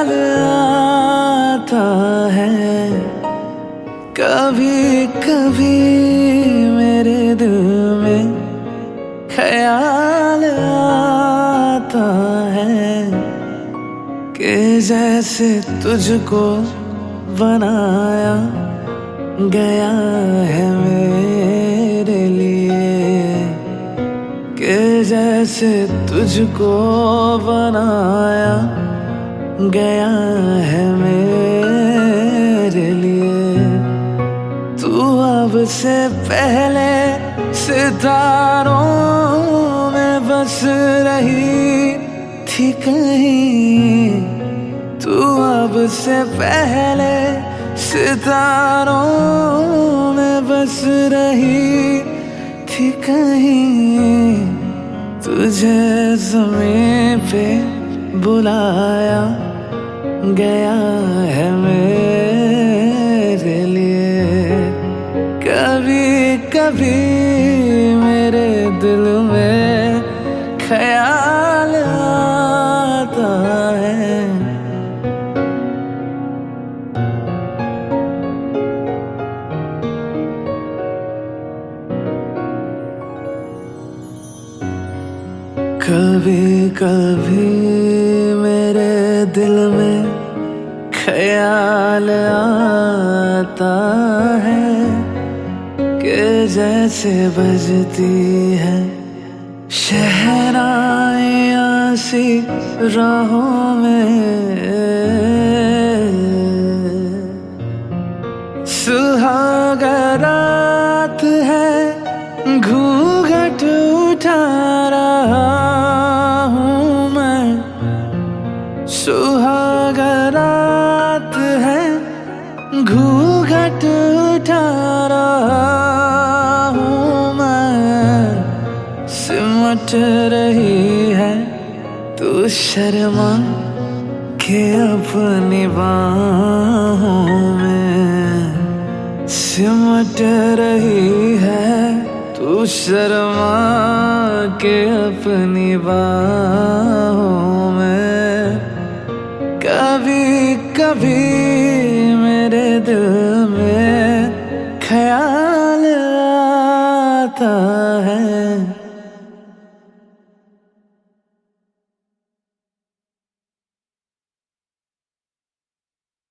ख्याल आता है, कभी कभी मेरे दिल में ख्याल आता है कि जैसे तुझको बनाया गया है मेरे लिए, कि जैसे तुझको बनाया गया है मेरे लिए। तू अब से पहले सितारों में बस रही थी कहीं, तू अब से पहले सितारों में बस रही थी कहीं। तुझे ज़मीं पे बुलाया गया है मेरे लिए। कभी कभी मेरे दिल में ख्याल आता है। कभी कभी मेरे दिल में ख्याल आता है कि जैसे बजती है शहनाइयाँ सी राहों में, सुहागा रात है घूंघट उठा रहा हूँ मैं, सुहागा रात है घूंघट उठा रहा हूँ मैं। सिमट रही है तू शर्मा के अपनी बाहों में, सिमट रही है तू शर्मा के अपनी बाहों में। कभी कभी मेरे दिल में ख्याल आता है।